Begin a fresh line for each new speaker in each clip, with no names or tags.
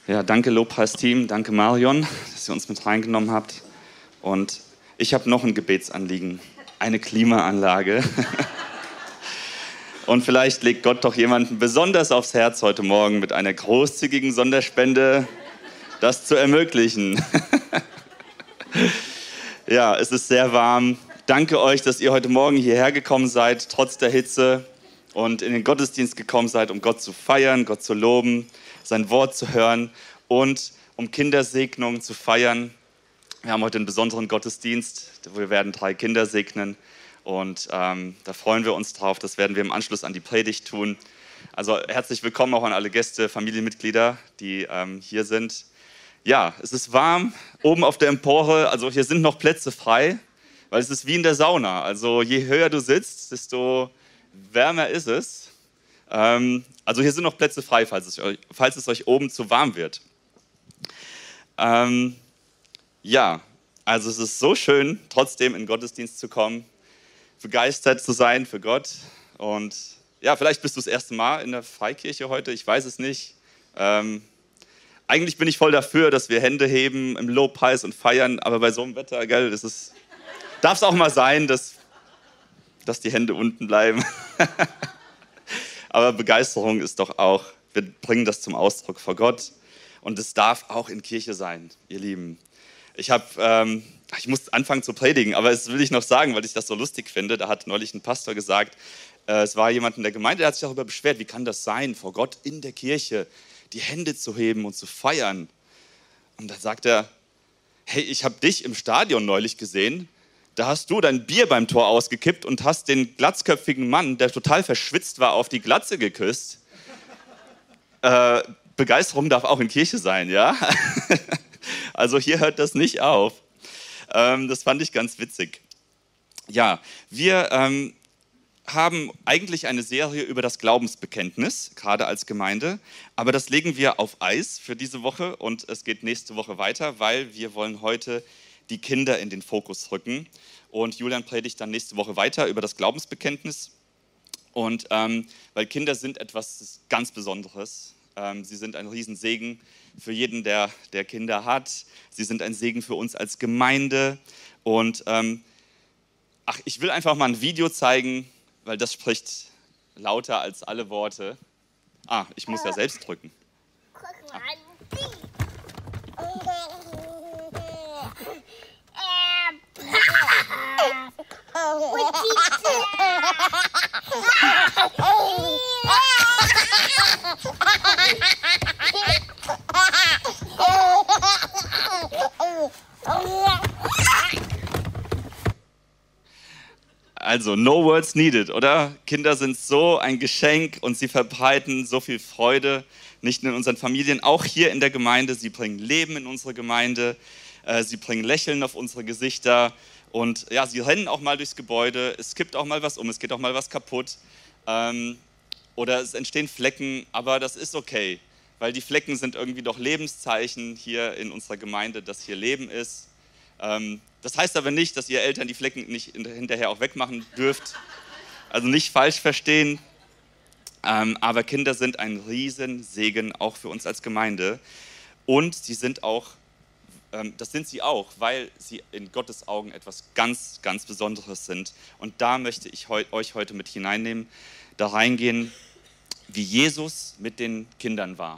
Ja, danke Lobpreisteam, danke Marion, dass ihr uns mit reingenommen habt. Und ich habe noch ein Gebetsanliegen, eine Klimaanlage. Und vielleicht legt Gott doch jemanden besonders aufs Herz heute Morgen mit einer großzügigen Sonderspende, das zu ermöglichen. Ja, es ist sehr warm. Danke euch, dass ihr heute Morgen hierher gekommen seid, trotz der Hitze, und in den Gottesdienst gekommen seid, um Gott zu feiern, Gott zu loben, sein Wort zu hören und um Kindersegnungen zu feiern. Wir haben heute einen besonderen Gottesdienst, wir werden 3 Kinder segnen und da freuen wir uns drauf. Das werden wir im Anschluss an die Predigt tun. Also herzlich willkommen auch an alle Gäste, Familienmitglieder, die hier sind. Ja, es ist warm, oben auf der Empore, also hier sind noch Plätze frei, weil es ist wie in der Sauna. Also je höher du sitzt, desto wärmer ist es. Also hier sind noch Plätze frei, falls es euch oben zu warm wird. Ja, also es ist so schön, trotzdem in den Gottesdienst zu kommen, begeistert zu sein für Gott. Und ja, vielleicht bist du das erste Mal in der Freikirche heute, ich weiß es nicht. Eigentlich bin ich voll dafür, dass wir Hände heben im Lobpreis und feiern, aber bei so einem Wetter, gell, darf es auch mal sein, dass die Hände unten bleiben. Aber Begeisterung ist doch auch, wir bringen das zum Ausdruck vor Gott und es darf auch in Kirche sein, ihr Lieben. Ich muss anfangen zu predigen, aber das will ich noch sagen, weil ich das so lustig finde. Da hat neulich ein Pastor gesagt, es war jemand in der Gemeinde, der hat sich darüber beschwert, wie kann das sein, vor Gott in der Kirche die Hände zu heben und zu feiern. Und da sagt er, hey, ich habe dich im Stadion neulich gesehen, da hast du dein Bier beim Tor ausgekippt und hast den glatzköpfigen Mann, der total verschwitzt war, auf die Glatze geküsst. Begeisterung darf auch in Kirche sein, ja? Also hier hört das nicht auf. Das fand ich ganz witzig. Ja, wir haben eigentlich eine Serie über das Glaubensbekenntnis, gerade als Gemeinde, aber das legen wir auf Eis für diese Woche und es geht nächste Woche weiter, weil wir wollen heute die Kinder in den Fokus rücken. Und Julian predigt dann nächste Woche weiter über das Glaubensbekenntnis. Und weil Kinder sind etwas ganz Besonderes. Sie sind ein Riesensegen für jeden, der Kinder hat. Sie sind ein Segen für uns als Gemeinde. Und ich will einfach mal ein Video zeigen, weil das spricht lauter als alle Worte. Ich muss ja selbst drücken.
Guck mal,
Also, no words needed, oder? Kinder sind so ein Geschenk und sie verbreiten so viel Freude, nicht nur in unseren Familien, auch hier in der Gemeinde. Sie bringen Leben in unsere Gemeinde, sie bringen Lächeln auf unsere Gesichter und ja, sie rennen auch mal durchs Gebäude. Es kippt auch mal was um, es geht auch mal was kaputt oder es entstehen Flecken, aber das ist okay, weil die Flecken sind irgendwie doch Lebenszeichen hier in unserer Gemeinde, dass hier Leben ist. Das heißt aber nicht, dass ihr Eltern die Flecken nicht hinterher auch wegmachen dürft. Also nicht falsch verstehen. Aber Kinder sind ein Riesensegen auch für uns als Gemeinde. Und sie sind auch, das sind sie auch, weil sie in Gottes Augen etwas ganz, ganz Besonderes sind. Und da möchte ich euch heute mit hineinnehmen, da reingehen, wie Jesus mit den Kindern war.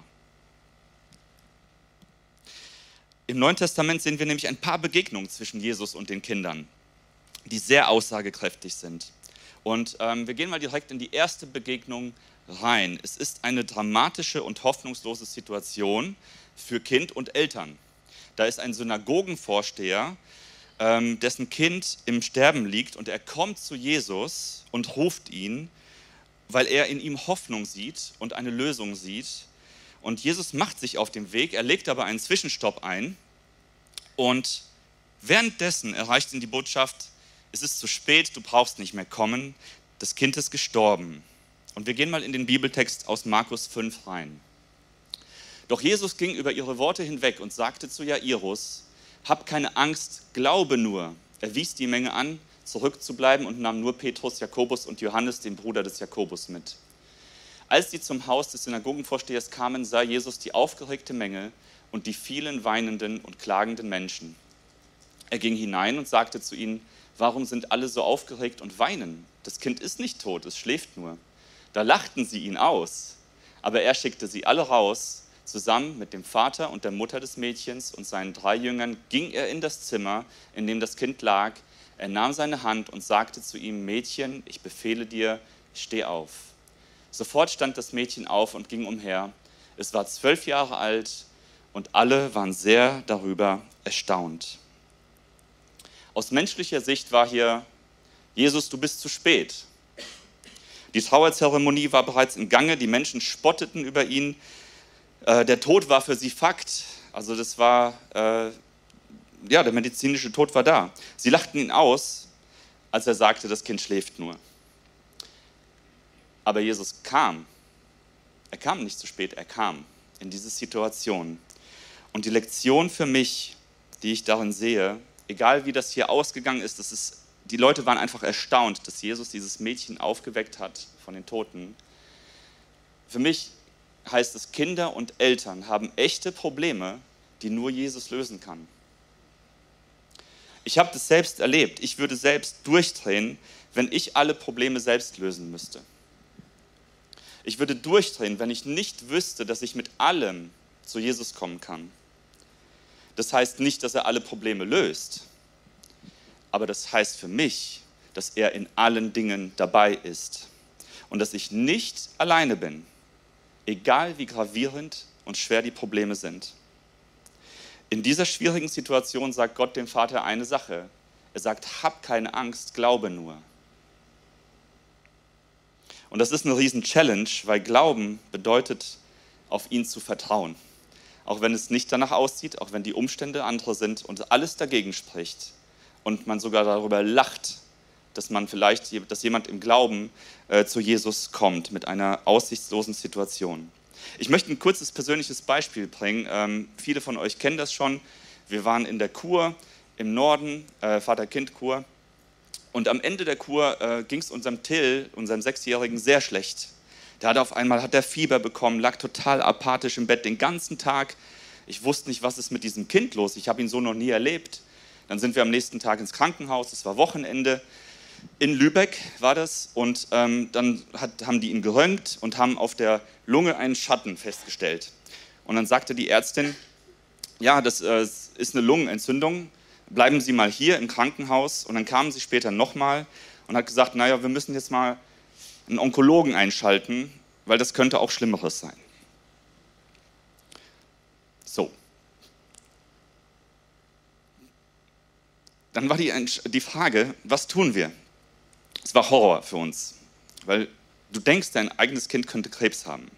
Im Neuen Testament sehen wir nämlich ein paar Begegnungen zwischen Jesus und den Kindern, die sehr aussagekräftig sind. Und wir gehen mal direkt in die erste Begegnung rein. Es ist eine dramatische und hoffnungslose Situation für Kind und Eltern. Da ist ein Synagogenvorsteher, dessen Kind im Sterben liegt und er kommt zu Jesus und ruft ihn, weil er in ihm Hoffnung sieht und eine Lösung sieht. Und Jesus macht sich auf den Weg, er legt aber einen Zwischenstopp ein und währenddessen erreicht ihn die Botschaft, es ist zu spät, du brauchst nicht mehr kommen, das Kind ist gestorben. Und wir gehen mal in den Bibeltext aus Markus 5 rein. Doch Jesus ging über ihre Worte hinweg und sagte zu Jairus, hab keine Angst, glaube nur. Er wies die Menge an, zurückzubleiben und nahm nur Petrus, Jakobus und Johannes, den Bruder des Jakobus, mit. Als sie zum Haus des Synagogenvorstehers kamen, sah Jesus die aufgeregte Menge und die vielen weinenden und klagenden Menschen. Er ging hinein und sagte zu ihnen: Warum sind alle so aufgeregt und weinen? Das Kind ist nicht tot, es schläft nur. Da lachten sie ihn aus, aber er schickte sie alle raus. Zusammen mit dem Vater und der Mutter des Mädchens und seinen 3 Jüngern ging er in das Zimmer, in dem das Kind lag. Er nahm seine Hand und sagte zu ihm: Mädchen, ich befehle dir, steh auf. Sofort stand das Mädchen auf und ging umher. Es war 12 Jahre alt und alle waren sehr darüber erstaunt. Aus menschlicher Sicht war hier: Jesus, du bist zu spät. Die Trauerzeremonie war bereits im Gange, die Menschen spotteten über ihn. Der Tod war für sie Fakt, also das war, der medizinische Tod war da. Sie lachten ihn aus, als er sagte, das Kind schläft nur. Aber Jesus kam. Er kam nicht zu spät, er kam in diese Situation. Und die Lektion für mich, die ich darin sehe, egal wie das hier ausgegangen ist, die Leute waren einfach erstaunt, dass Jesus dieses Mädchen aufgeweckt hat von den Toten. Für mich heißt es, Kinder und Eltern haben echte Probleme, die nur Jesus lösen kann. Ich habe das selbst erlebt. Ich würde selbst durchdrehen, wenn ich alle Probleme selbst lösen müsste. Ich würde durchdrehen, wenn ich nicht wüsste, dass ich mit allem zu Jesus kommen kann. Das heißt nicht, dass er alle Probleme löst, aber das heißt für mich, dass er in allen Dingen dabei ist und dass ich nicht alleine bin, egal wie gravierend und schwer die Probleme sind. In dieser schwierigen Situation sagt Gott dem Vater eine Sache. Er sagt: Hab keine Angst, glaube nur. Und das ist eine riesen Challenge, weil Glauben bedeutet, auf ihn zu vertrauen. Auch wenn es nicht danach aussieht, auch wenn die Umstände andere sind und alles dagegen spricht und man sogar darüber lacht, dass jemand im Glauben zu Jesus kommt mit einer aussichtslosen Situation. Ich möchte ein kurzes persönliches Beispiel bringen. Viele von euch kennen das schon. Wir waren in der Kur im Norden, Vater-Kind-Kur. Und am Ende der Kur ging es unserem Till, unserem 6-Jährigen, sehr schlecht. Der hat der Fieber bekommen, lag total apathisch im Bett den ganzen Tag. Ich wusste nicht, was ist mit diesem Kind los. Ich habe ihn so noch nie erlebt. Dann sind wir am nächsten Tag ins Krankenhaus. Es war Wochenende. In Lübeck war das. Und dann haben die ihn geröntgt und haben auf der Lunge einen Schatten festgestellt. Und dann sagte die Ärztin: Ja, das ist eine Lungenentzündung. Bleiben Sie mal hier im Krankenhaus. Und dann kamen sie später nochmal und hat gesagt: Naja, wir müssen jetzt mal einen Onkologen einschalten, weil das könnte auch Schlimmeres sein. So. Dann war die Frage: Was tun wir? Es war Horror für uns, weil du denkst, dein eigenes Kind könnte Krebs haben.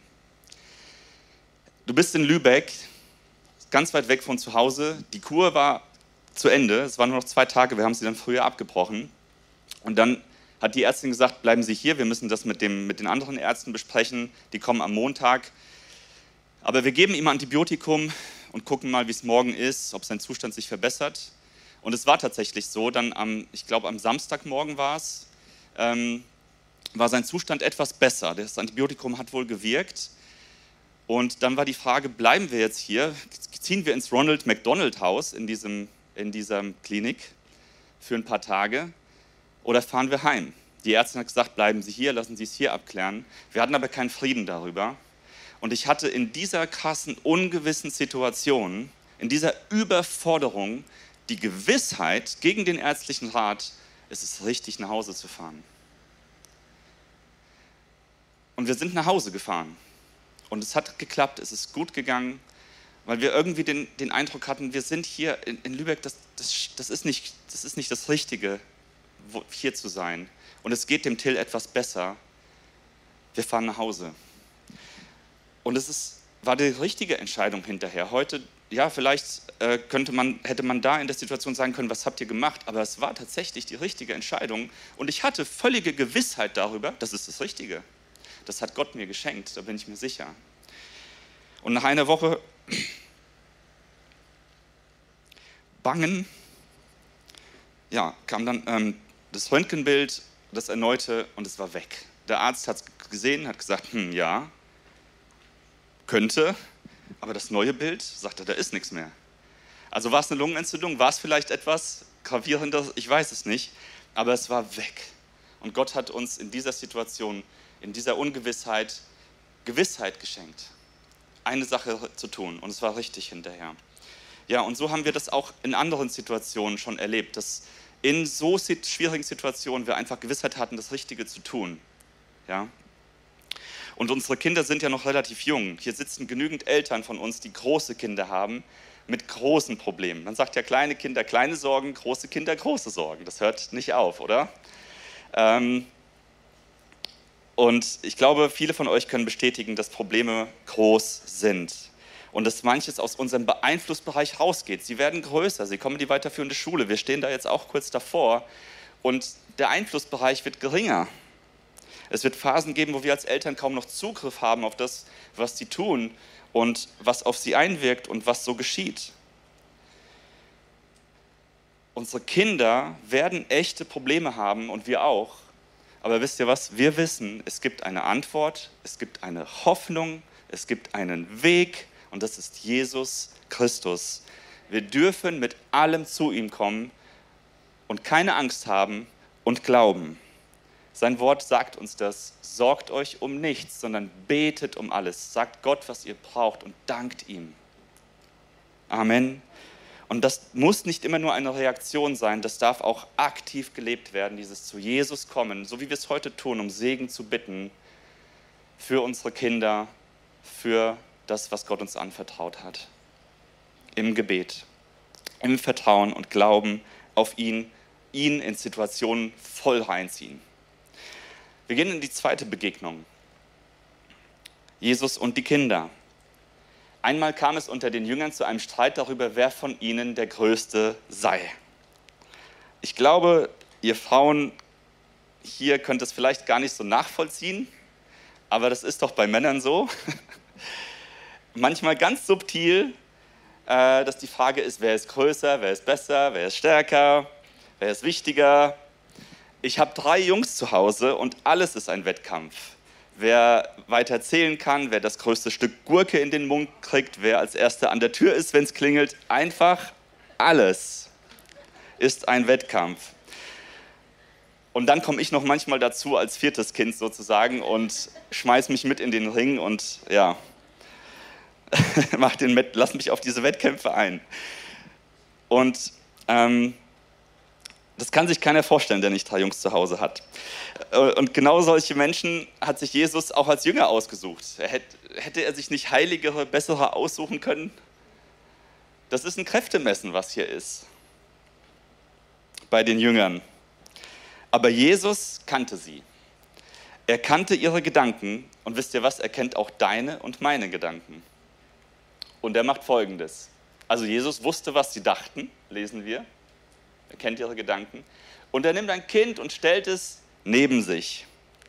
Du bist in Lübeck, ganz weit weg von zu Hause. Die Kur war zu Ende, es waren nur noch 2 Tage, wir haben sie dann früher abgebrochen. Und dann hat die Ärztin gesagt: Bleiben Sie hier, wir müssen das mit den anderen Ärzten besprechen, die kommen am Montag. Aber wir geben ihm Antibiotikum und gucken mal, wie es morgen ist, ob sein Zustand sich verbessert. Und es war tatsächlich so, dann ich glaube am Samstagmorgen war sein Zustand etwas besser. Das Antibiotikum hat wohl gewirkt. Und dann war die Frage: Bleiben wir jetzt hier, ziehen wir ins Ronald McDonald Haus in dieser Klinik für ein paar Tage oder fahren wir heim? Die Ärztin hat gesagt: Bleiben Sie hier, lassen Sie es hier abklären. Wir hatten aber keinen Frieden darüber. Und ich hatte in dieser krassen, ungewissen Situation, in dieser Überforderung, die Gewissheit gegen den ärztlichen Rat, es ist richtig, nach Hause zu fahren. Und wir sind nach Hause gefahren. Und es hat geklappt, es ist gut gegangen, weil wir irgendwie den Eindruck hatten, wir sind hier in Lübeck, das ist nicht das Richtige, hier zu sein. Und es geht dem Till etwas besser. Wir fahren nach Hause. Und war die richtige Entscheidung hinterher. Heute, ja, vielleicht hätte man da in der Situation sagen können: Was habt ihr gemacht? Aber es war tatsächlich die richtige Entscheidung. Und ich hatte völlige Gewissheit darüber, das ist das Richtige. Das hat Gott mir geschenkt, da bin ich mir sicher. Und nach einer Woche Bangen, ja, kam dann das Röntgenbild, das erneute, und es war weg. Der Arzt hat es gesehen, hat gesagt, ja, könnte, aber das neue Bild sagte, da ist nichts mehr. Also war es eine Lungenentzündung, war es vielleicht etwas Gravierendes, ich weiß es nicht, aber es war weg. Und Gott hat uns in dieser Situation, in dieser Ungewissheit, Gewissheit geschenkt, eine Sache zu tun, und es war richtig hinterher. Ja, und so haben wir das auch in anderen Situationen schon erlebt, dass in so schwierigen Situationen wir einfach Gewissheit hatten, das Richtige zu tun. Ja? Und unsere Kinder sind ja noch relativ jung. Hier sitzen genügend Eltern von uns, die große Kinder haben, mit großen Problemen. Man sagt ja, kleine Kinder, kleine Sorgen, große Kinder, große Sorgen. Das hört nicht auf, oder? Und ich glaube, viele von euch können bestätigen, dass Probleme groß sind. Und dass manches aus unserem Beeinflussbereich rausgeht. Sie werden größer, sie kommen in die weiterführende Schule. Wir stehen da jetzt auch kurz davor. Und der Einflussbereich wird geringer. Es wird Phasen geben, wo wir als Eltern kaum noch Zugriff haben auf das, was sie tun und was auf sie einwirkt und was so geschieht. Unsere Kinder werden echte Probleme haben und wir auch. Aber wisst ihr was? Wir wissen, es gibt eine Antwort, es gibt eine Hoffnung, es gibt einen Weg und das ist Jesus Christus. Wir dürfen mit allem zu ihm kommen und keine Angst haben und glauben. Sein Wort sagt uns das, sorgt euch um nichts, sondern betet um alles. Sagt Gott, was ihr braucht und dankt ihm. Amen. Und das muss nicht immer nur eine Reaktion sein, das darf auch aktiv gelebt werden, dieses zu Jesus kommen, so wie wir es heute tun, um Segen zu bitten für unsere Kinder, für das, was Gott uns anvertraut hat. Im Gebet, im Vertrauen und Glauben auf ihn in Situationen voll reinziehen. Wir gehen in die zweite Begegnung. Jesus und die Kinder. Einmal kam es unter den Jüngern zu einem Streit darüber, wer von ihnen der Größte sei. Ich glaube, ihr Frauen hier könnt es vielleicht gar nicht so nachvollziehen, aber das ist doch bei Männern so. Manchmal ganz subtil, dass die Frage ist, wer ist größer, wer ist besser, wer ist stärker, wer ist wichtiger. Ich habe 3 Jungs zu Hause und alles ist ein Wettkampf. Wer weiter erzählen kann, wer das größte Stück Gurke in den Mund kriegt, wer als Erster an der Tür ist, wenn es klingelt. Einfach alles ist ein Wettkampf. Und dann komme ich noch manchmal dazu als 4. Kind sozusagen und schmeiß mich mit in den Ring und ja, lass mich auf diese Wettkämpfe ein. Und das kann sich keiner vorstellen, der nicht 3 Jungs zu Hause hat. Und genau solche Menschen hat sich Jesus auch als Jünger ausgesucht. Hätte er sich nicht heiligere, bessere aussuchen können? Das ist ein Kräftemessen, was hier ist bei den Jüngern. Aber Jesus kannte sie. Er kannte ihre Gedanken und wisst ihr was? Er kennt auch deine und meine Gedanken. Und er macht Folgendes. Also Jesus wusste, was sie dachten, lesen wir. Er kennt ihre Gedanken. Und er nimmt ein Kind und stellt es neben sich.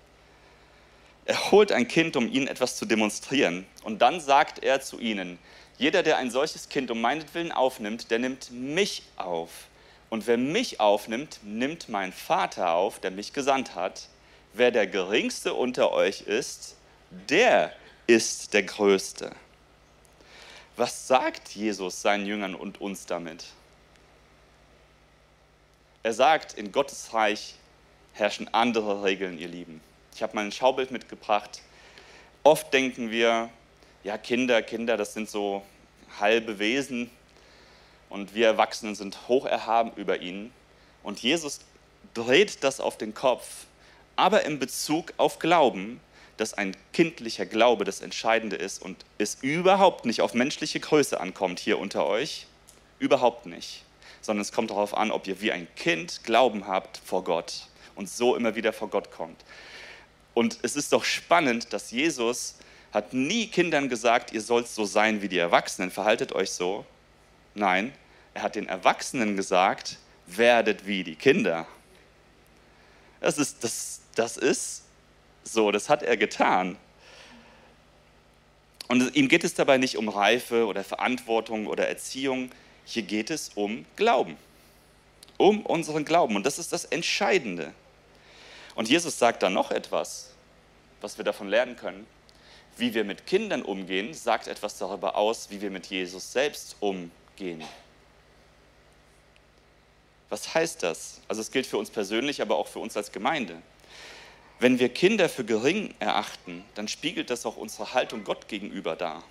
Er holt ein Kind, um ihnen etwas zu demonstrieren. Und dann sagt er zu ihnen, jeder, der ein solches Kind um meinetwillen aufnimmt, der nimmt mich auf. Und wer mich aufnimmt, nimmt mein Vater auf, der mich gesandt hat. Wer der Geringste unter euch ist, der ist der Größte. Was sagt Jesus seinen Jüngern und uns damit? Er sagt, in Gottes Reich herrschen andere Regeln, ihr Lieben. Ich habe mal ein Schaubild mitgebracht. Oft denken wir, ja, Kinder, das sind so halbe Wesen und wir Erwachsenen sind hoch erhaben über ihnen. Und Jesus dreht das auf den Kopf, aber in Bezug auf Glauben, dass ein kindlicher Glaube das Entscheidende ist und es überhaupt nicht auf menschliche Größe ankommt hier unter euch, überhaupt nicht. Sondern es kommt darauf an, ob ihr wie ein Kind Glauben habt vor Gott und so immer wieder vor Gott kommt. Und es ist doch spannend, dass Jesus hat nie Kindern gesagt, ihr sollt so sein wie die Erwachsenen, verhaltet euch so. Nein, er hat den Erwachsenen gesagt, werdet wie die Kinder. Das ist so, das hat er getan. Und ihm geht es dabei nicht um Reife oder Verantwortung oder Erziehung. Hier geht es um Glauben, um unseren Glauben. Und das ist das Entscheidende. Und Jesus sagt da noch etwas. was wir davon lernen können. Wie wir mit Kindern umgehen, sagt etwas darüber aus, wie wir mit Jesus selbst umgehen. Was heißt das? Also es gilt für uns persönlich, aber auch für uns als Gemeinde. Wenn wir Kinder für gering erachten, dann spiegelt das auch unsere Haltung Gott gegenüber dar.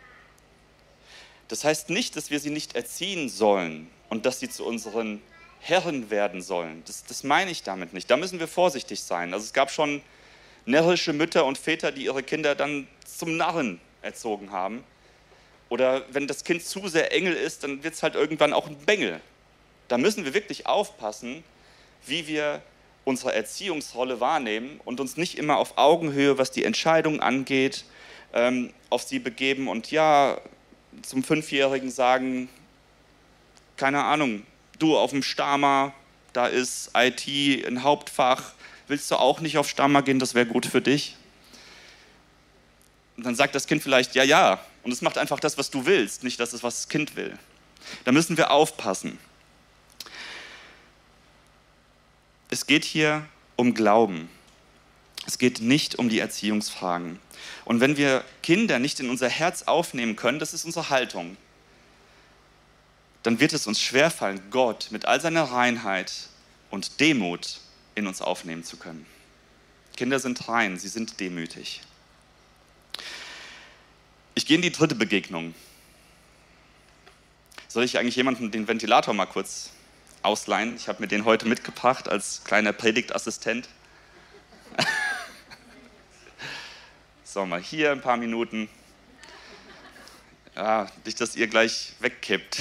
Das heißt nicht, dass wir sie nicht erziehen sollen und dass sie zu unseren Herren werden sollen. Das meine ich damit nicht. Da müssen wir vorsichtig sein. Also es gab schon närrische Mütter und Väter, die ihre Kinder dann zum Narren erzogen haben. Oder wenn das Kind zu sehr Engel ist, dann wird es halt irgendwann auch ein Bengel. Da müssen wir wirklich aufpassen, wie wir unsere Erziehungsrolle wahrnehmen und uns nicht immer auf Augenhöhe, was die Entscheidung angeht, auf sie begeben und ja, zum 5-Jährigen sagen, keine Ahnung, du auf dem Stama, da ist IT ein Hauptfach, willst du auch nicht auf Stama gehen, das wäre gut für dich? Und dann sagt das Kind vielleicht, ja, ja, und es macht einfach das, was du willst, nicht das, was das Kind will. Da müssen wir aufpassen. Es geht hier um Glauben. Es geht nicht um die Erziehungsfragen. Und wenn wir Kinder nicht in unser Herz aufnehmen können, das ist unsere Haltung, dann wird es uns schwerfallen, Gott mit all seiner Reinheit und Demut in uns aufnehmen zu können. Kinder sind rein, sie sind demütig. Ich gehe in die dritte Begegnung. Soll ich eigentlich jemandem den Ventilator mal kurz ausleihen? Ich habe mir den heute mitgebracht als kleiner Predigtassistent. So, mal hier ein paar Minuten. Ja, nicht, dass ihr gleich wegkippt.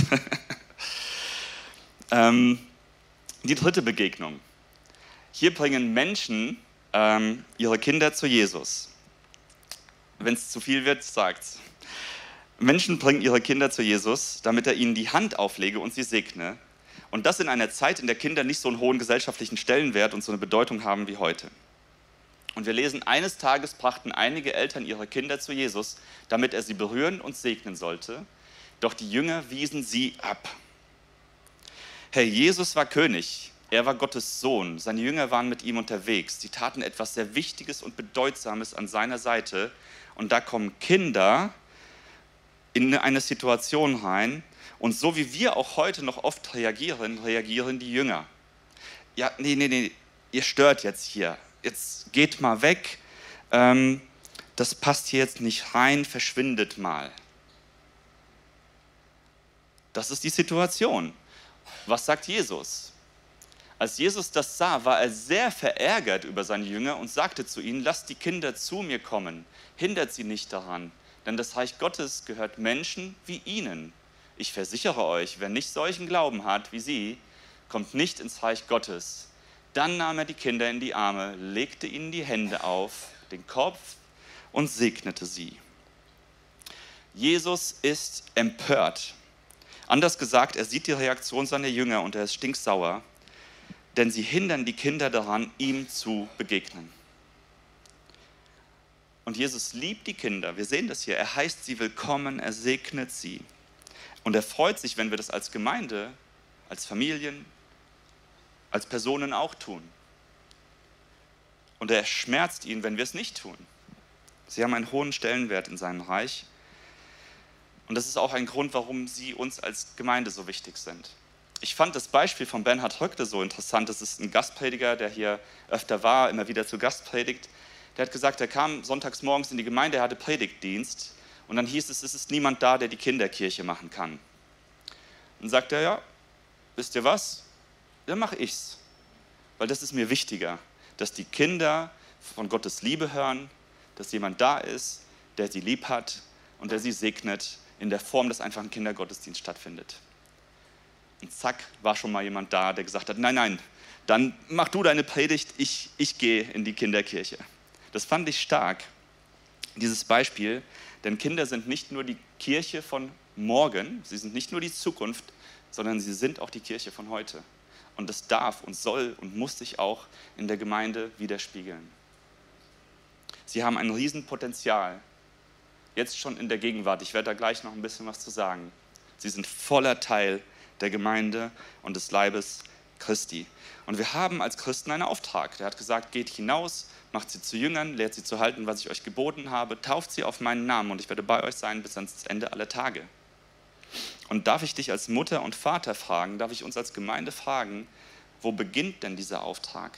Die dritte Begegnung. Hier bringen Menschen ihre Kinder zu Jesus. Wenn es zu viel wird, sagt's. Menschen bringen ihre Kinder zu Jesus, damit er ihnen die Hand auflege und sie segne. Und das in einer Zeit, in der Kinder nicht so einen hohen gesellschaftlichen Stellenwert und so eine Bedeutung haben wie heute. Und wir lesen, eines Tages brachten einige Eltern ihre Kinder zu Jesus, damit er sie berühren und segnen sollte. Doch die Jünger wiesen sie ab. Hey, Jesus war König, er war Gottes Sohn, seine Jünger waren mit ihm unterwegs. Sie taten etwas sehr Wichtiges und Bedeutsames an seiner Seite. Und da kommen Kinder in eine Situation rein. Und so wie wir auch heute noch oft reagieren, reagieren die Jünger. Ja, nee, ihr stört jetzt hier. Jetzt geht mal weg. Das passt hier jetzt nicht rein, verschwindet mal. Das ist die Situation. Was sagt Jesus? Als Jesus das sah, war er sehr verärgert über seine Jünger und sagte zu ihnen, lasst die Kinder zu mir kommen, hindert sie nicht daran, denn das Reich Gottes gehört Menschen wie ihnen. Ich versichere euch, wer nicht solchen Glauben hat wie sie, kommt nicht ins Reich Gottes. Dann nahm er die Kinder in die Arme, legte ihnen die Hände auf, den Kopf und segnete sie. Jesus ist empört. Anders gesagt, er sieht die Reaktion seiner Jünger und er ist stinksauer, denn sie hindern die Kinder daran, ihm zu begegnen. Und Jesus liebt die Kinder, wir sehen das hier, er heißt sie willkommen, er segnet sie. Und er freut sich, wenn wir das als Gemeinde, als Familien, als Personen auch tun. Und er schmerzt ihn, wenn wir es nicht tun. Sie haben einen hohen Stellenwert in seinem Reich. Und das ist auch ein Grund, warum sie uns als Gemeinde so wichtig sind. Ich fand das Beispiel von Bernhard Höckle so interessant. Das ist ein Gastprediger, der hier öfter war, immer wieder zu Gast predigt. Der hat gesagt, er kam sonntags morgens in die Gemeinde, er hatte Predigtdienst. Und dann hieß es ist niemand da, der die Kinderkirche machen kann. Und dann sagt er, ja, wisst ihr was? Dann mache ich's. Weil das ist mir wichtiger, dass die Kinder von Gottes Liebe hören, dass jemand da ist, der sie lieb hat und der sie segnet in der Form, dass einfach ein Kindergottesdienst stattfindet. Und zack, war schon mal jemand da, der gesagt hat, nein, dann mach du deine Predigt, ich gehe in die Kinderkirche. Das fand ich stark, dieses Beispiel, denn Kinder sind nicht nur die Kirche von morgen, sie sind nicht nur die Zukunft, sondern sie sind auch die Kirche von heute. Und das darf und soll und muss sich auch in der Gemeinde widerspiegeln. Sie haben ein Riesenpotenzial, jetzt schon in der Gegenwart. Ich werde da gleich noch ein bisschen was zu sagen. Sie sind voller Teil der Gemeinde und des Leibes Christi. Und wir haben als Christen einen Auftrag. Der hat gesagt, geht hinaus, macht sie zu Jüngern, lehrt sie zu halten, was ich euch geboten habe, tauft sie auf meinen Namen und ich werde bei euch sein bis ans Ende aller Tage. Und darf ich dich als Mutter und Vater fragen, darf ich uns als Gemeinde fragen, wo beginnt denn dieser Auftrag?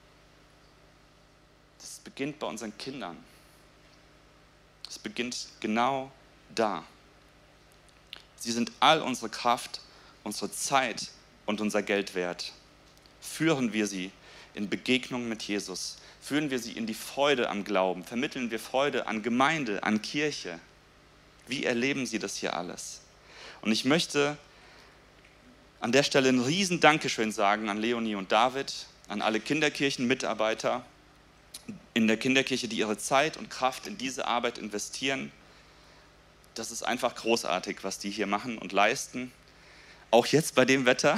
Das beginnt bei unseren Kindern. Es beginnt genau da. Sie sind all unsere Kraft, unsere Zeit und unser Geld wert. Führen wir sie in Begegnung mit Jesus. Führen wir sie in die Freude am Glauben. Vermitteln wir Freude an Gemeinde, an Kirche. Wie erleben sie das hier alles? Und ich möchte an der Stelle ein riesen Dankeschön sagen an Leonie und David, an alle Kinderkirchenmitarbeiter in der Kinderkirche, die ihre Zeit und Kraft in diese Arbeit investieren. Das ist einfach großartig, was die hier machen und leisten. Auch jetzt bei dem Wetter,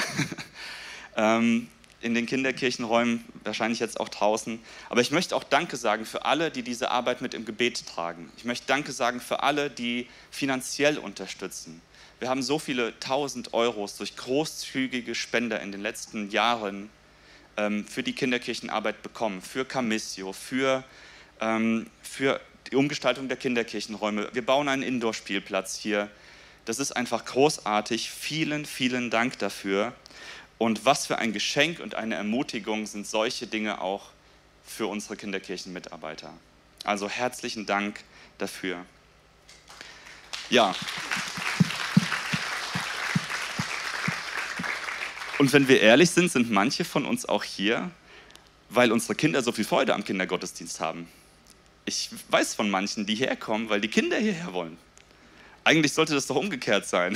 in den Kinderkirchenräumen, wahrscheinlich jetzt auch draußen. Aber ich möchte auch Danke sagen für alle, die diese Arbeit mit im Gebet tragen. Ich möchte Danke sagen für alle, die finanziell unterstützen. Wir haben so viele 1000 Euros durch großzügige Spender in den letzten Jahren für die Kinderkirchenarbeit bekommen, für Camissio, für die Umgestaltung der Kinderkirchenräume. Wir bauen einen Indoor-Spielplatz hier. Das ist einfach großartig. Vielen, vielen Dank dafür. Und was für ein Geschenk und eine Ermutigung sind solche Dinge auch für unsere Kinderkirchenmitarbeiter. Also herzlichen Dank dafür. Ja. Und wenn wir ehrlich sind, sind manche von uns auch hier, weil unsere Kinder so viel Freude am Kindergottesdienst haben. Ich weiß von manchen, die herkommen, weil die Kinder hierher wollen. Eigentlich sollte das doch umgekehrt sein.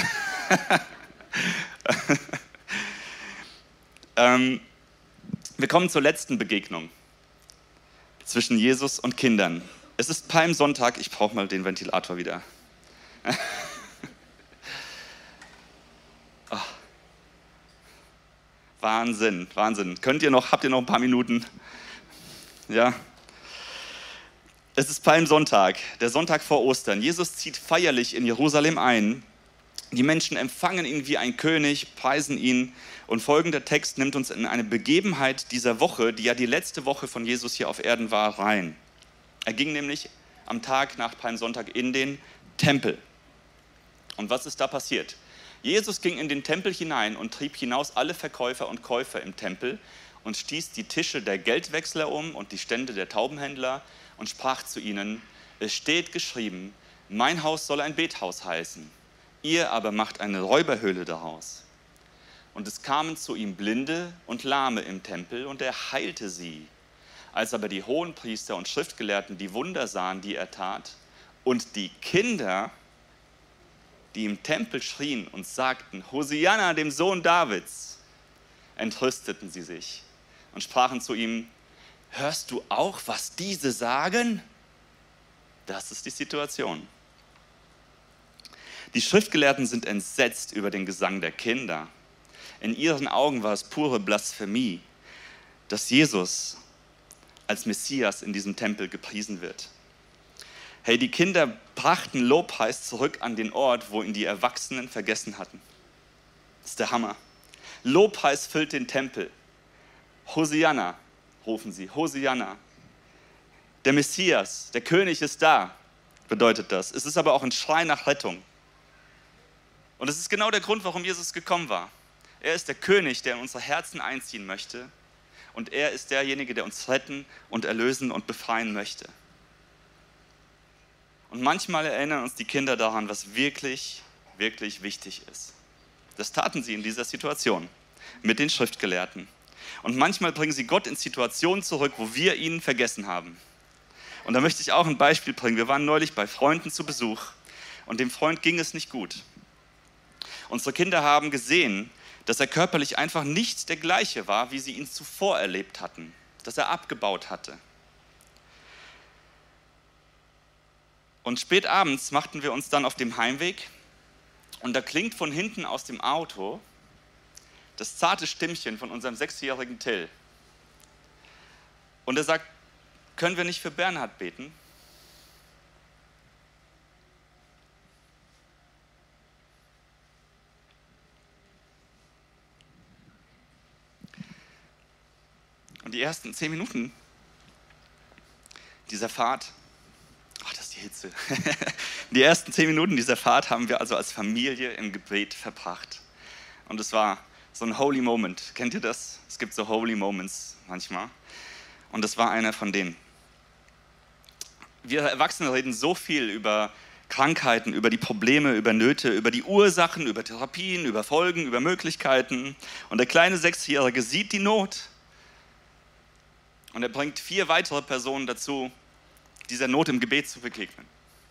Wir kommen zur letzten Begegnung zwischen Jesus und Kindern. Es ist Palmsonntag, ich brauche mal den Ventilator wieder. Oh. Wahnsinn, Wahnsinn. Habt ihr noch ein paar Minuten? Ja. Es ist Palmsonntag, der Sonntag vor Ostern. Jesus zieht feierlich in Jerusalem ein. Die Menschen empfangen ihn wie ein König, preisen ihn. Und folgender Text nimmt uns in eine Begebenheit dieser Woche, die ja die letzte Woche von Jesus hier auf Erden war, rein. Er ging nämlich am Tag nach Palmsonntag in den Tempel. Und was ist da passiert? Jesus ging in den Tempel hinein und trieb hinaus alle Verkäufer und Käufer im Tempel und stieß die Tische der Geldwechsler um und die Stände der Taubenhändler und sprach zu ihnen: Es steht geschrieben, mein Haus soll ein Bethaus heißen, ihr aber macht eine Räuberhöhle daraus. Und es kamen zu ihm Blinde und Lahme im Tempel und er heilte sie. Als aber die Hohenpriester und Schriftgelehrten die Wunder sahen, die er tat, und die Kinder, die im Tempel schrien und sagten, Hosianna, dem Sohn Davids, entrüsteten sie sich und sprachen zu ihm, hörst du auch, was diese sagen? Das ist die Situation. Die Schriftgelehrten sind entsetzt über den Gesang der Kinder. In ihren Augen war es pure Blasphemie, dass Jesus als Messias in diesem Tempel gepriesen wird. Hey, die Kinder brachten Lobpreis zurück an den Ort, wo ihn die Erwachsenen vergessen hatten. Das ist der Hammer. Lobpreis füllt den Tempel. Hosianna, rufen sie, Hosianna. Der Messias, der König ist da, bedeutet das. Es ist aber auch ein Schrei nach Rettung. Und das ist genau der Grund, warum Jesus gekommen war. Er ist der König, der in unsere Herzen einziehen möchte. Und er ist derjenige, der uns retten und erlösen und befreien möchte. Und manchmal erinnern uns die Kinder daran, was wirklich, wirklich wichtig ist. Das taten sie in dieser Situation mit den Schriftgelehrten. Und manchmal bringen sie Gott in Situationen zurück, wo wir ihn vergessen haben. Und da möchte ich auch ein Beispiel bringen. Wir waren neulich bei Freunden zu Besuch und dem Freund ging es nicht gut. Unsere Kinder haben gesehen, dass er körperlich einfach nicht der gleiche war, wie sie ihn zuvor erlebt hatten, dass er abgebaut hatte. Und spät abends machten wir uns dann auf dem Heimweg und da klingt von hinten aus dem Auto das zarte Stimmchen von unserem 6-jährigen Till. Und er sagt, können wir nicht für Bernhard beten? die ersten 10 Minuten dieser Fahrt, das ist die Hitze, die ersten 10 Minuten dieser Fahrt haben wir also als Familie im Gebet verbracht. Und es war so ein Holy Moment. Kennt ihr das? Es gibt so Holy Moments manchmal. Und das war einer von denen. Wir Erwachsene reden so viel über Krankheiten, über die Probleme, über Nöte, über die Ursachen, über Therapien, über Folgen, über Möglichkeiten. Und der kleine 6-Jährige sieht die Not. Und er bringt 4 weitere Personen dazu, dieser Not im Gebet zu begegnen.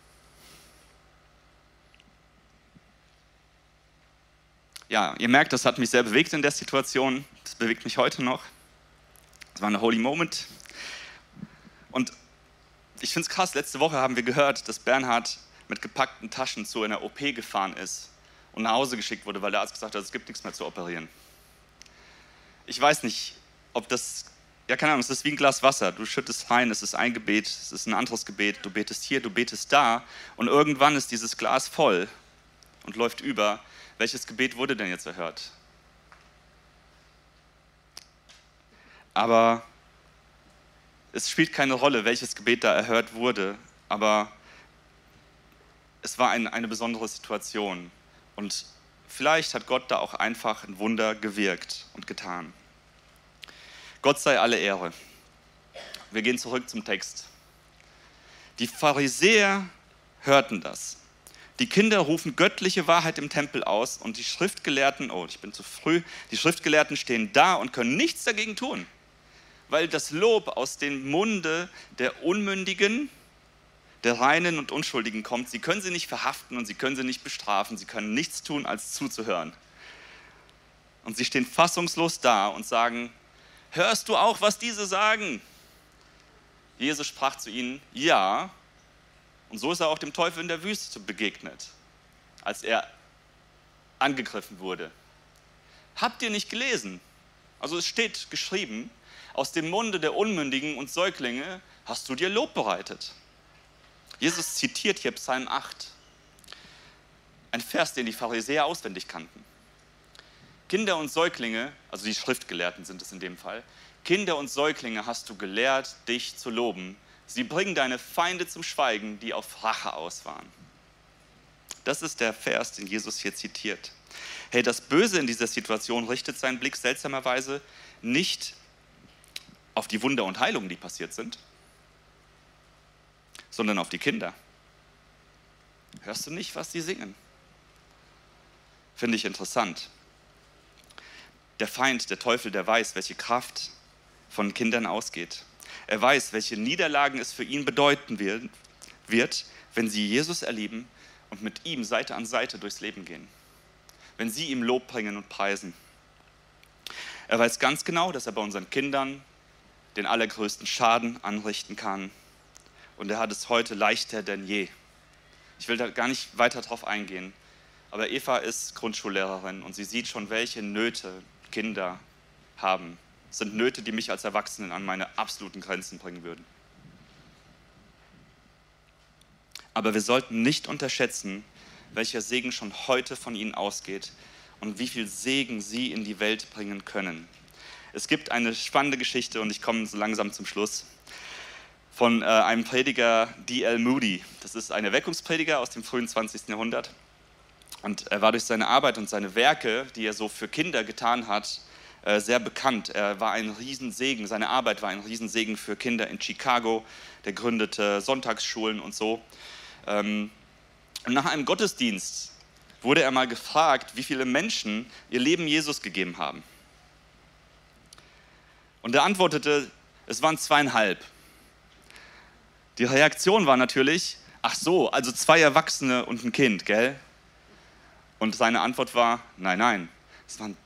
Ja, ihr merkt, das hat mich sehr bewegt in der Situation. Das bewegt mich heute noch. Das war ein Holy Moment. Und ich finde es krass, letzte Woche haben wir gehört, dass Bernhard mit gepackten Taschen zu einer OP gefahren ist und nach Hause geschickt wurde, weil der Arzt gesagt hat, es gibt nichts mehr zu operieren. Ich weiß nicht, ob das, ja keine Ahnung, es ist wie ein Glas Wasser. Du schüttest rein, es ist ein Gebet, es ist ein anderes Gebet, du betest hier, du betest da und irgendwann ist dieses Glas voll und läuft über. Welches Gebet wurde denn jetzt erhört? Aber es spielt keine Rolle, welches Gebet da erhört wurde, aber es war eine besondere Situation. Und vielleicht hat Gott da auch einfach ein Wunder gewirkt und getan. Gott sei alle Ehre. Wir gehen zurück zum Text. Die Pharisäer hörten das. Die Kinder rufen göttliche Wahrheit im Tempel aus und die Schriftgelehrten, die Schriftgelehrten stehen da und können nichts dagegen tun, weil das Lob aus dem Munde der Unmündigen, der Reinen und Unschuldigen kommt. Sie können sie nicht verhaften und sie können sie nicht bestrafen, sie können nichts tun, als zuzuhören. Und sie stehen fassungslos da und sagen, hörst du auch, was diese sagen? Jesus sprach zu ihnen, ja. Und so ist er auch dem Teufel in der Wüste begegnet, als er angegriffen wurde. Habt ihr nicht gelesen? Also es steht geschrieben, aus dem Munde der Unmündigen und Säuglinge hast du dir Lob bereitet. Jesus zitiert hier Psalm 8, ein Vers, den die Pharisäer auswendig kannten. Kinder und Säuglinge, also die Schriftgelehrten sind es in dem Fall, Kinder und Säuglinge hast du gelehrt, dich zu loben. Sie bringen deine Feinde zum Schweigen, die auf Rache aus waren. Das ist der Vers, den Jesus hier zitiert. Hey, das Böse in dieser Situation richtet seinen Blick seltsamerweise nicht auf die Wunder und Heilungen, die passiert sind, sondern auf die Kinder. Hörst du nicht, was sie singen? Finde ich interessant. Der Feind, der Teufel, der weiß, welche Kraft von Kindern ausgeht. Er weiß, welche Niederlagen es für ihn bedeuten wird, wenn sie Jesus erleben und mit ihm Seite an Seite durchs Leben gehen. Wenn sie ihm Lob bringen und preisen. Er weiß ganz genau, dass er bei unseren Kindern den allergrößten Schaden anrichten kann. Und er hat es heute leichter denn je. Ich will da gar nicht weiter drauf eingehen. Aber Eva ist Grundschullehrerin und sie sieht schon, welche Nöte Kinder haben. Das sind Nöte, die mich als Erwachsenen an meine absoluten Grenzen bringen würden. Aber wir sollten nicht unterschätzen, welcher Segen schon heute von ihnen ausgeht und wie viel Segen sie in die Welt bringen können. Es gibt eine spannende Geschichte und ich komme so langsam zum Schluss von einem Prediger, D.L. Moody. Das ist ein Erweckungsprediger aus dem frühen 20. Jahrhundert. Und er war durch seine Arbeit und seine Werke, die er so für Kinder getan hat, sehr bekannt. Er war ein Riesensegen, seine Arbeit war ein Riesensegen für Kinder in Chicago. Der gründete Sonntagsschulen und so. Und nach einem Gottesdienst wurde er mal gefragt, wie viele Menschen ihr Leben Jesus gegeben haben. Und er antwortete, es waren 2,5. Die Reaktion war natürlich, ach so, also 2 Erwachsene und ein Kind, gell? Und seine Antwort war, nein, es waren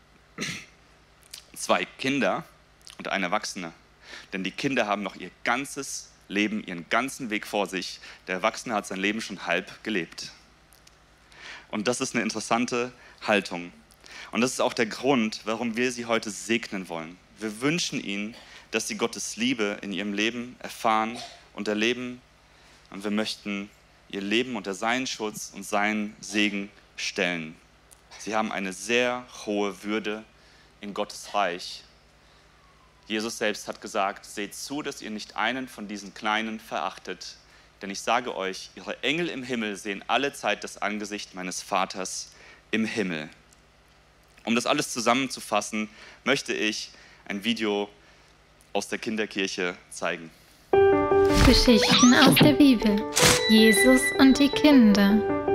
2 Kinder und ein Erwachsener. Denn die Kinder haben noch ihr ganzes Leben, ihren ganzen Weg vor sich. Der Erwachsene hat sein Leben schon halb gelebt. Und das ist eine interessante Haltung. Und das ist auch der Grund, warum wir sie heute segnen wollen. Wir wünschen ihnen, dass sie Gottes Liebe in ihrem Leben erfahren und erleben. Und wir möchten ihr Leben unter seinen Schutz und seinen Segen stellen. Sie haben eine sehr hohe Würde in Gottes Reich. Jesus selbst hat gesagt, seht zu, dass ihr nicht einen von diesen Kleinen verachtet. Denn ich sage euch, ihre Engel im Himmel sehen alle Zeit das Angesicht meines Vaters im Himmel. Um das alles zusammenzufassen, möchte ich ein Video aus der Kinderkirche zeigen.
Geschichten aus der Bibel. Jesus und die Kinder.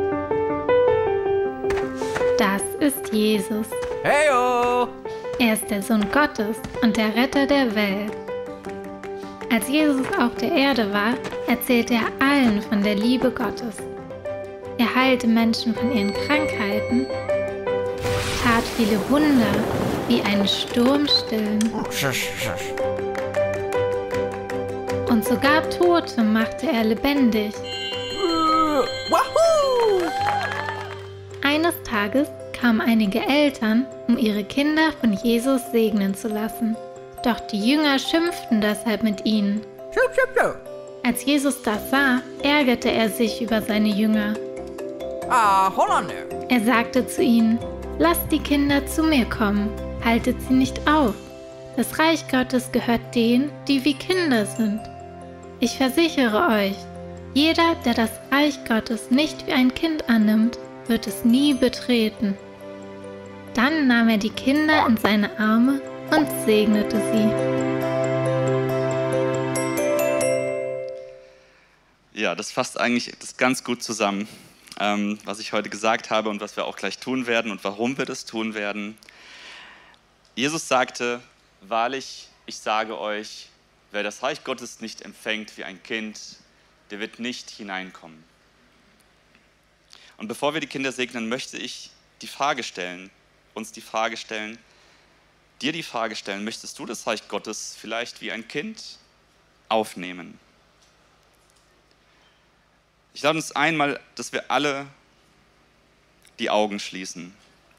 Das ist Jesus.
Heyo!
Er ist der Sohn Gottes und der Retter der Welt. Als Jesus auf der Erde war, erzählte er allen von der Liebe Gottes. Er heilte Menschen von ihren Krankheiten, tat viele Wunder, wie einen Sturm stillen. Und sogar Tote machte er lebendig.
Wahoo!
Eines Tages kamen einige Eltern, um ihre Kinder von Jesus segnen zu lassen. Doch die Jünger schimpften deshalb mit ihnen.
Schup, schup, schup.
Als Jesus das sah, ärgerte er sich über seine Jünger.
Hold on there.
Er sagte zu ihnen, lasst die Kinder zu mir kommen, haltet sie nicht auf. Das Reich Gottes gehört denen, die wie Kinder sind. Ich versichere euch, jeder, der das Reich Gottes nicht wie ein Kind annimmt, wird es nie betreten. Dann nahm er die Kinder in seine Arme und segnete sie.
Ja, das fasst eigentlich das ganz gut zusammen, was ich heute gesagt habe und was wir auch gleich tun werden und warum wir das tun werden. Jesus sagte, wahrlich, ich sage euch, wer das Reich Gottes nicht empfängt wie ein Kind, der wird nicht hineinkommen. Und bevor wir die Kinder segnen, möchte ich uns die Frage stellen, dir die Frage stellen, möchtest du das Reich Gottes vielleicht wie ein Kind aufnehmen? Ich lade uns einmal, dass wir alle die Augen schließen.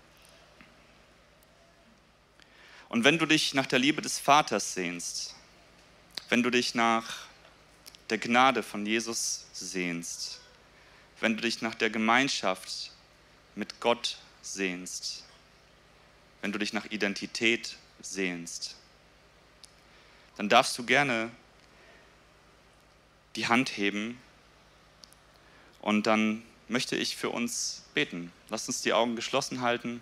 Und wenn du dich nach der Liebe des Vaters sehnst, wenn du dich nach der Gnade von Jesus sehnst, wenn du dich nach der Gemeinschaft mit Gott sehnst, wenn du dich nach Identität sehnst, dann darfst du gerne die Hand heben und dann möchte ich für uns beten. Lasst uns die Augen geschlossen halten.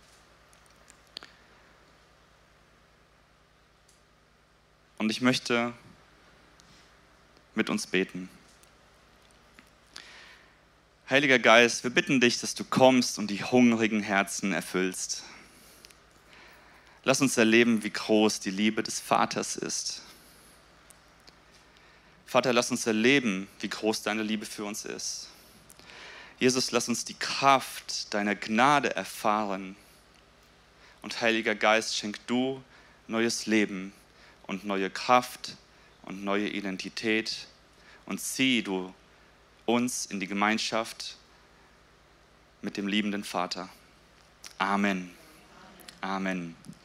Und ich möchte mit uns beten. Heiliger Geist, wir bitten dich, dass du kommst und die hungrigen Herzen erfüllst. Lass uns erleben, wie groß die Liebe des Vaters ist. Vater, lass uns erleben, wie groß deine Liebe für uns ist. Jesus, lass uns die Kraft deiner Gnade erfahren. Und Heiliger Geist, schenk du neues Leben und neue Kraft und neue Identität und zieh du uns in die Gemeinschaft mit dem liebenden Vater. Amen. Amen.